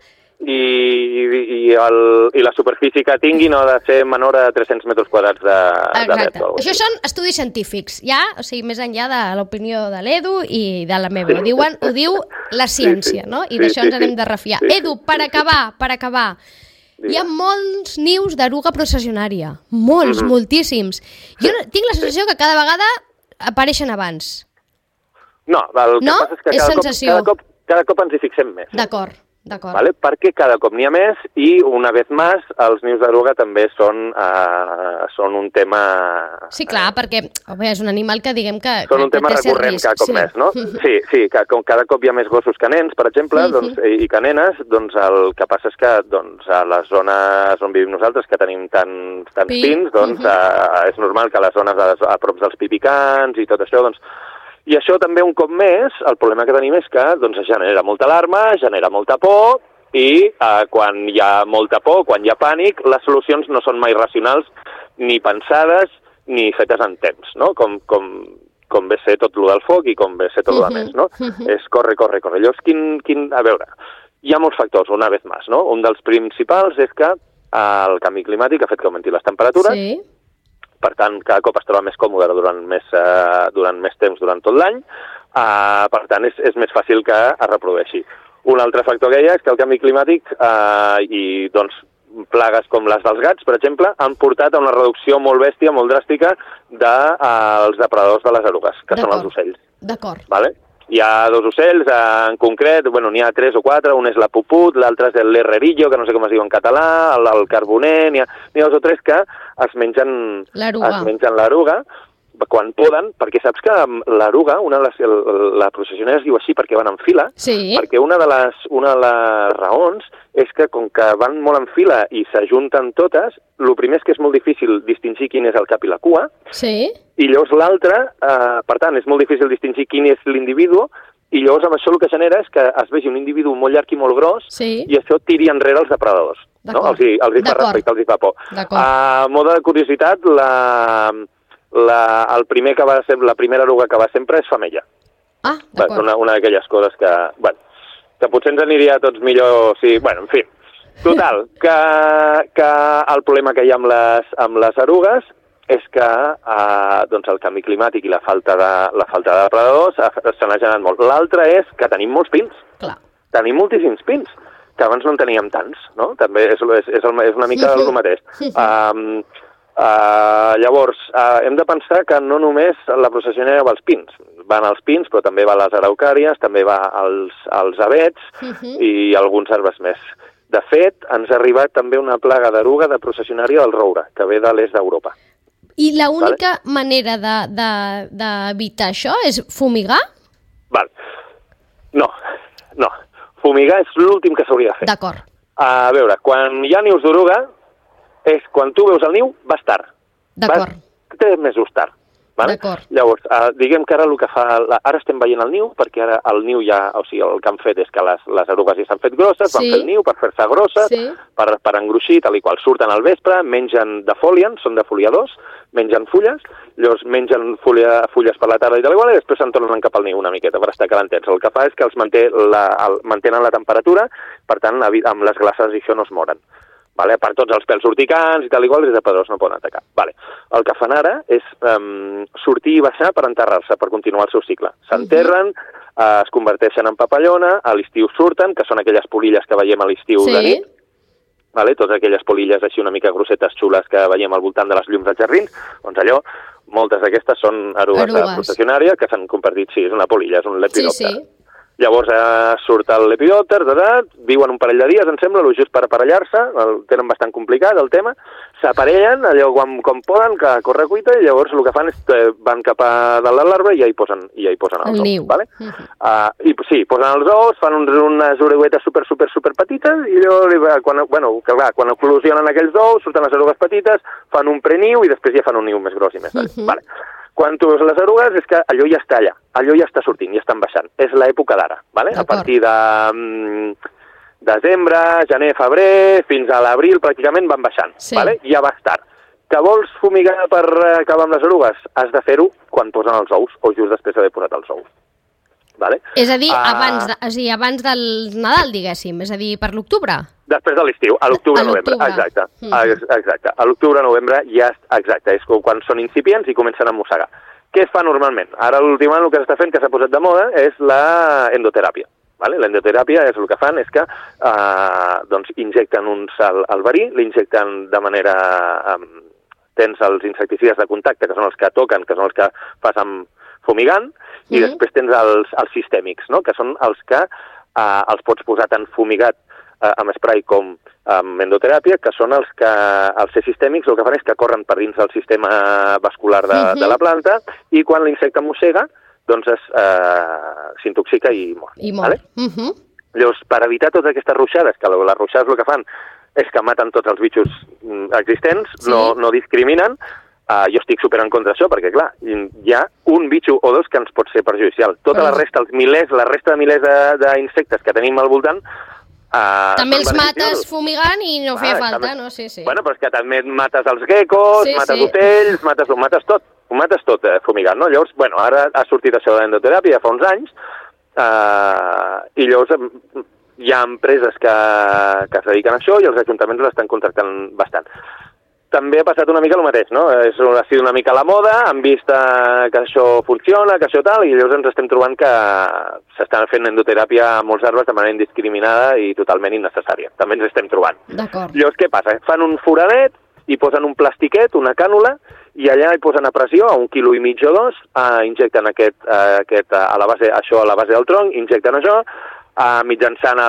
i la superfície que tingui no ha de ser menor a 300 metres quadrats de verd. Això són estudis científics, ja? O sigui, més enllà de l'opinió de l'Edu i de la meva. Ho diu la ciència, no? I d'això ens n'hem de refiar. Edu, per acabar, hi ha molts nius d'eruga processionària. Moltíssims. Jo tinc la sensació que cada vegada apareixen abans. No, el que passa és que cada cop ens hi fixem més. D'acord. Vale? Perquè cada cop n'hi ha més i, una vez més, els nius d'eruga també són un tema... Sí, clar, perquè és un animal que diguem que... Són un tema recurrent cada cop més, no? Sí, que com cada cop hi ha més gossos que nens, per exemple, i que nenes, doncs el que passa és que a les zones on vivim nosaltres, que tenim tants pins, doncs és normal que a les zones a prop dels pipicants i tot això, doncs... I això també, un cop més, el problema que tenim és que genera molta alarma, genera molta por, i quan hi ha molta por, quan hi ha pànic, les solucions no són mai racionals, ni pensades, ni fetes en temps, no? Com ve ser tot lo del foc i com ve ser tot lo de més, no? És corre. Llavors, a veure, hi ha molts factors, una vez més, no? Un dels principals és que el canvi climàtic ha fet que augmentin les temperatures, sí. Per tant, cada cop es troba més còmode durant més temps durant tot l'any, per tant, és més fàcil que es reprodueixi. Un altre factor que hi ha és que el canvi climàtic i doncs, plagues com les dels gats, per exemple, han portat a una reducció molt bèstia, molt dràstica, dels depredadors de les erugues, que són els ocells. D'acord. Vale? Hi ha 2 ocells, en concret, n'hi ha 3 o 4, un és la puput, l'altre és l'herrerillo, que no sé com es diu en català, el carboner, n'hi ha 2 o 3 que es mengen l'eruga quan poden, perquè saps que l'eruga, la processionera es diu així perquè van en fila, perquè una de les raons és que com que van molt en fila i s'ajunten totes, el primer és que és molt difícil distingir quin és el cap i la cua, i llavors l'altre, per tant, és molt difícil distingir quin és l'individu, i llavors amb això el que genera és que es vegi un individu molt llarg i molt gros, i això tiri enrere els depredadors. No? Els hi fa respecte, els hi fa por. A mode de curiositat, la primera eruga que va sempre és femella. Una d'aquelles coses que potser ens aniria a tots millor... En fi. Total, que el problema que hi ha amb les erugues és que el canvi climàtic i la falta de depredadors se n'ha generat molt. L'altre és que tenim molts pins. Tenim moltíssims pins, que abans no en teníem tants, no? També és una mica el mateix. Llavors, hem de pensar que no només la processionera va als pins. Van als pins, però també va a les araucàries, també va als avets i alguns arbres més. De fet, ens ha arribat també una plaga d'eruga de processionària del roure, que ve de l'est d'Europa. I l'única manera d'evitar això és fumigar? No. Fumigar és l'últim que s'hauria de fer. D'acord. A veure, quan hi ha nius d'eruga, és quan tu veus el niu, vas tard. D'acord. 3 mesos tard. Vale? D'acord. Llavors, diguem que ara el que fa... Ara estem veient el niu, perquè ara el niu ja... O sigui, el que han fet és que les erugues ja s'han fet grosses, van fer el niu per fer-se grosses, per engruixir, tal i qual. Surten al vespre, mengen defoliant, són defoliadors, mengen fulles, llavors mengen fulles per la tarda i tal i qual, i després se'n tornen cap al niu una miqueta per estar calentets. El que fa és que els mantenen la temperatura, per tant, amb les glaces i això no es moren. Vale? A part tots els pèls urticants i tal i qual, des de pedrós no poden atacar. Vale. El que fan ara és sortir i baixar per enterrar-se, per continuar el seu cicle. S'enterren, es converteixen en papallona, a l'estiu surten, que són aquelles polilles que veiem a l'estiu de nit, vale? Totes aquelles polilles així una mica grossetes xules que veiem al voltant de les llums dels jardins, doncs allò, moltes d'aquestes són erugues de processionària que s'han convertit, sí, és una polilla, és un lepidòpter. Sí. Llavors surt el lepidòpter, viuen un parell de dies, em sembla, just per aparellar-se, el tenen bastant complicat el tema, s'aparellen allò com poden, que corre cuita, i llavors el que fan és van cap a dalt de l'arbre i ja hi posen els ous. Vale? I sí, posen els ous, fan unes oruguetes super petites i llavors, quan eclosionen aquells ous, surten les erugues petites, fan un preniu i després ja fan un niu més gros i més gran. Vale. Quan tu veus les erugues és que allò ja està allà, allò ja està sortint, ja estan baixant. És l'època d'ara, vale? A partir de desembre, gener, febrer, fins a l'abril pràcticament van baixant, vale? Ja va estar. Que vols fumigar per acabar amb les erugues? Has de fer-ho quan posen els ous o just després d'haver posat els ous. Vale? És a dir, abans del Nadal, diguéssim, és a dir, per l'octubre? Després de l'estiu, a l'octubre-novembre, exacte. A l'octubre-novembre ja, exacte, és quan són incipients i comencen a mossegar. Què es fa normalment? Ara l'últim any el que s'està fent, que s'ha posat de moda, és l'endoteràpia. Vale? L'endoteràpia és el que fan, és que injecten el verí, l'injecten de manera... Tens els insecticides de contacte, que són els que toquen, que són els que passen fumigant, i després tens els sistèmics, no? Que són els que els pots posar tant fumigat amb spray com amb endoteràpia, que són els sistèmics el que fan és que corren per dins del sistema vascular de la planta i quan l'insecte mossega, doncs s'intoxica i mor. Vale? Llavors, per evitar totes aquestes ruixades, que les ruixades el que fan és que maten tots els bitxos existents, no discriminen. Jo estic super en contra d'això, perquè, clar, hi ha un bitxo o dos que ens pot ser perjudicial. Tota la resta, la resta de milers d'insectes que tenim al voltant... També els mates fumigant i no feia falta, no? Sí. Bueno, però és que també mates els geckos, mates ocells, ho mates tot fumigant, no? Llavors, bueno, ara ha sortit això de l'endoteràpia ja fa uns anys, i llavors hi ha empreses que es dediquen a això i els ajuntaments l'estan contractant bastant. També ha passat una mica el mateix, no? Ha sigut una mica la moda, han vist que això funciona, que això tal, i llavors ens estem trobant que s'estan fent endoteràpia a molts arbres de manera indiscriminada i totalment innecessària. També ens estem trobant. D'acord. Llavors, què passa? Fan un foradet i posen un plastiquet, una cànula, i allà hi posen a pressió, a 1,5 kg o 2, injecten a la base del tronc, injecten això, mitjançant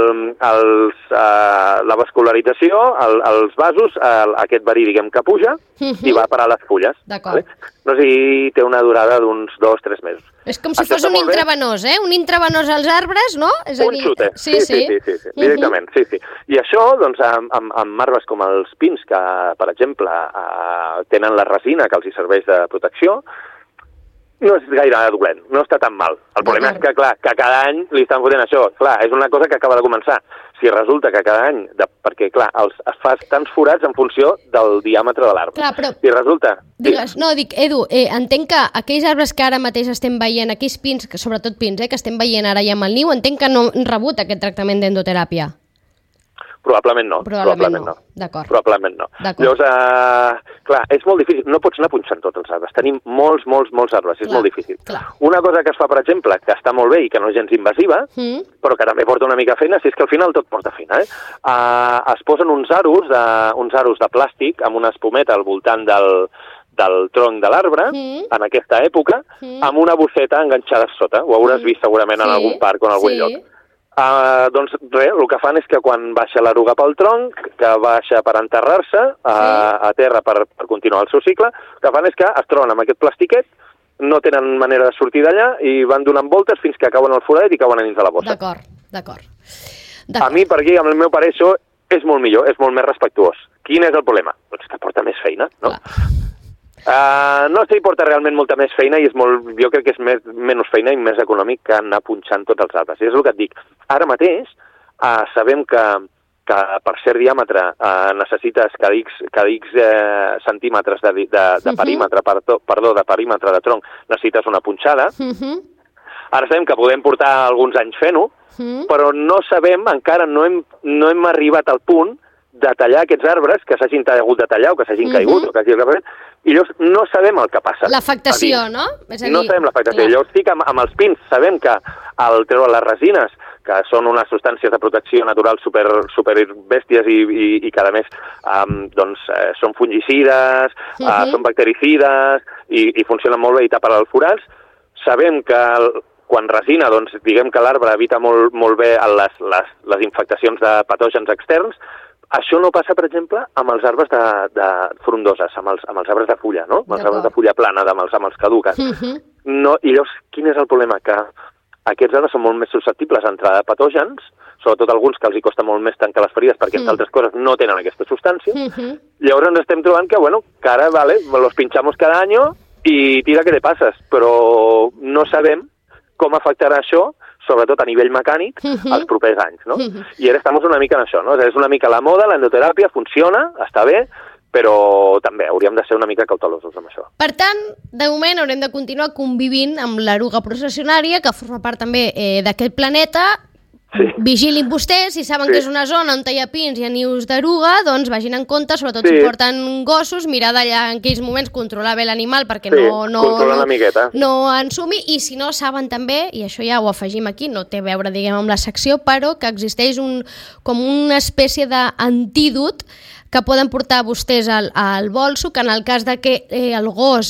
la vascularització, els vasos, aquest verí, diguem, que puja, i va a parar les fulles. D'acord. Vale? No sé si té una durada d'uns 2-3 mesos. És com si fos un intravenós, Un intravenós als arbres, no? Un xute. Sí. Directament, sí. I això, doncs, amb arbres com els pins, que, per exemple, tenen la resina que els hi serveix de protecció, no és gaire dolent, no està tan mal. El problema és que, clar, que cada any li estan fotent això. Clar, és una cosa que acaba de començar. Si resulta que cada any, perquè, clar, es fa tants forats en funció del diàmetre de l'arbre. Clar, però... Si resulta... Edu, entenc que aquells arbres que ara mateix estem veient, aquells pins, sobretot pins, que estem veient ara ja amb el niu, entenc que no han rebut aquest tractament d'endoteràpia. Probablement no. D'acord. Probablement no. Llavors, clar, és molt difícil. No pots anar punxant tots els arbres. Tenim molts arbres. És molt difícil. Clar. Una cosa que es fa, per exemple, que està molt bé i que no és gens invasiva, però que també porta una mica feina, si és que al final tot porta feina, es posen uns aros de plàstic amb una espumeta al voltant del tronc de l'arbre, en aquesta època, amb una bosseta enganxada sota. Ho hauràs vist segurament en algun parc o en algun lloc. Doncs res, el que fan és que quan baixa l'eruga pel tronc, que baixa per enterrar-se a terra per continuar el seu cicle, el que fan és que es troben amb aquest plastiquet, no tenen manera de sortir d'allà i van donant voltes fins que cauen al foradet i cauen a dins de la bossa. D'acord. A mi, per aquí, amb el meu parer, això és molt millor, és molt més respectuós. Quin és el problema? Doncs que porta més feina, no? No sé si porta realment molta més feina i jo crec que és menys feina i més econòmic que anar punxant tots els arbres. I és el que et dic. Ara mateix sabem que per cert diàmetre necessites cada X centímetres de perímetre, de perímetre de tronc, necessites una punxada. Ara sabem que podem portar alguns anys fent-ho, però no sabem, encara no hem arribat al punt de tallar aquests arbres que s'hagin hagut de tallar o que s'hagin caigut o que hagi repartit, i llavors no sabem el que passa. L'afectació, no? És a dir, no sabem l'afectació. Llavors sí que amb els pins sabem que al treure les resines, que són unes substàncies de protecció natural super bèsties i que a més són fungicides, són bactericides i funcionen molt bé i tapen els forats, sabem que quan resina, doncs diguem que l'arbre evita molt bé les infectacions de patògens externs. Això no passa, per exemple, amb els arbres de frondoses, amb els arbres de fulla, no? Amb els arbres de fulla plana, amb els caduques. No, i llavors, quin és el problema? Que aquests arbres són molt més susceptibles a entrar de patògens, sobretot alguns que els costa molt més tancar les ferides perquè, entre altres coses, no tenen aquesta substància. Llavors ens estem trobant que ara, los pinchamos cada año i tira que te passes, però no sabem com afectarà això, sobretot a nivell mecànic, els propers anys, no? I ara estem una mica en això, no? És una mica la moda, l'endoteràpia, funciona, està bé, però també hauríem de ser una mica cautelosos amb això. Per tant, de moment haurem de continuar convivint amb l'eruga processionària, que forma part també d'aquest planeta. Vigilin vostès, si saben que és una zona on hi ha pins i hi ha nius d'eruga, doncs vagin en compte, sobretot si porten gossos, mirar d'allà en aquells moments, controlar bé l'animal perquè no ensumi, i si no saben també, i això ja ho afegim aquí, no té a veure, diguem, amb la secció, però que existeix com una espècie d'antídot que poden portar vostès al bolso, que en el cas de que el gos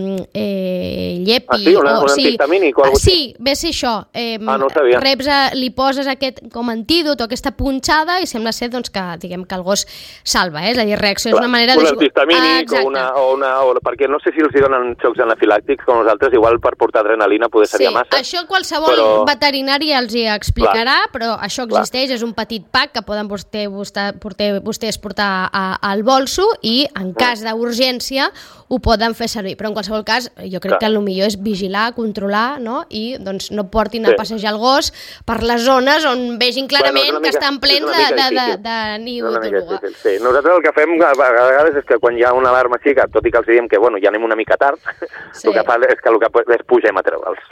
llepi... un antihistamínic o alguna cosa? Sí, ve a ser això. No ho sabia. Li poses aquest com antídot o aquesta punxada i sembla ser doncs, que el gos salva, és a dir, reacció és una manera de... Un antihistamínic perquè no sé si els donen xocs anafilàctics com nosaltres, igual per portar adrenalina poder seria massa. Sí, això qualsevol veterinari els hi explicarà, però això existeix, és un petit pack que poden vostès portar al bolso i en cas d'urgència ho poden fer servir, però en qualsevol cas jo crec que el millor és vigilar, controlar, no? I doncs no portin a passejar el gos per les zones on vegin clarament que estan plens de niu d'eruga. Sí, nosaltres el que fem a vegades és que quan hi ha una alarma així, que tot i que els diem que ja anem una mica tard, el que fa és que el que és pugem a treure'ls.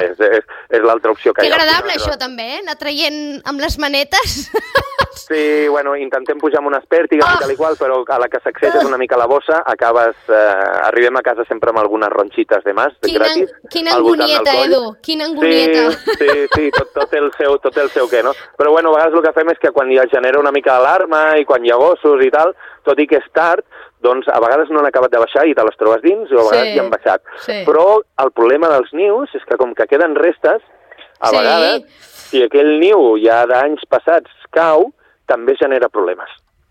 És l'altra opció que hi ha. Que agradable això també, anar traient amb les manetes. Sí, intentem pujar amb unes pèrtigues i tal i qual, però a la que s'acceses una mica la bossa, arribem a casa sempre amb algunes ronxites de mas, gratis. Quina angonieta, Edu, quina angonieta. Sí, tot el seu què, no? Però a vegades el que fem és que quan ja genera una mica d'alarma i quan hi ha gossos i tal, tot i que és tard, doncs a vegades no han acabat de baixar i te les trobes dins, o a vegades ja han baixat. Però el problema dels nius és que com que queden restes, a vegades, si aquell niu ja d'anys passats cau, també genera problemes.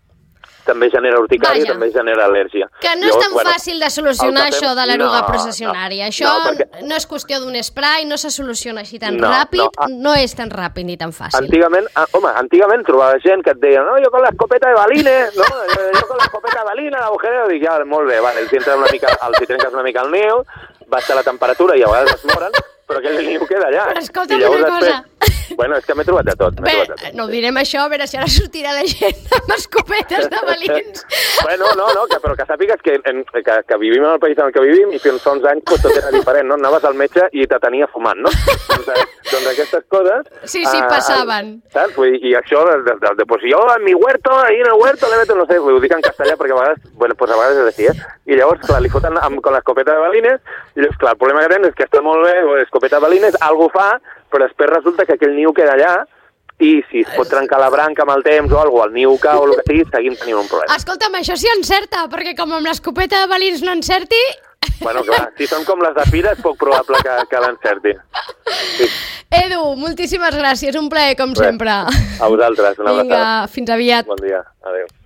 També genera urticària, també genera al·lèrgia. Que no és tan fàcil de solucionar això de l'eruga processionària. Això no és qüestió d'un spray, no se soluciona així tan ràpid, no és tan ràpid ni tan fàcil. Antigament trobava gent que et deia jo con la escopeta de balines, jo con la escopeta de balines, l'agujero, dic, molt bé, els hi trenques una mica el niu, baixa la temperatura i a vegades es moren, però aquell niu queda allà. Però escolta'm una cosa. És que m'he trobat de tot. No ho direm això, a veure si ara sortirà la gent amb escopetes de balins. No, però que sàpigues que vivim en el país en el que vivim i fins fa uns anys tot era diferent, no? Anaves al metge i te tenia fumant, no? Doncs aquestes coses... Sí, passaven. Saps? I això, pues yo en mi huerto, ahí en el huerto, le meto, no sé, ho dic en castellà perquè a vegades és així, I llavors, clar, li foten con l'escopeta de balines i llavors, clar, el problema que tenen és que està molt bé, escopeta de balines, algú fa, però després resulta que aquell niu queda allà i si es pot trencar la branca amb el temps o alguna cosa, el niu cau o el que sigui, seguim tenint un problema. Escolta'm, això sí encerta, perquè com amb l'escopeta de balins no encerti... Clar, si són com les de fira és poc probable que l'encerti. Sí. Edu, moltíssimes gràcies, un plaer com sempre. A vosaltres, una abraçada. Vinga, fins aviat. Bon dia, adéu.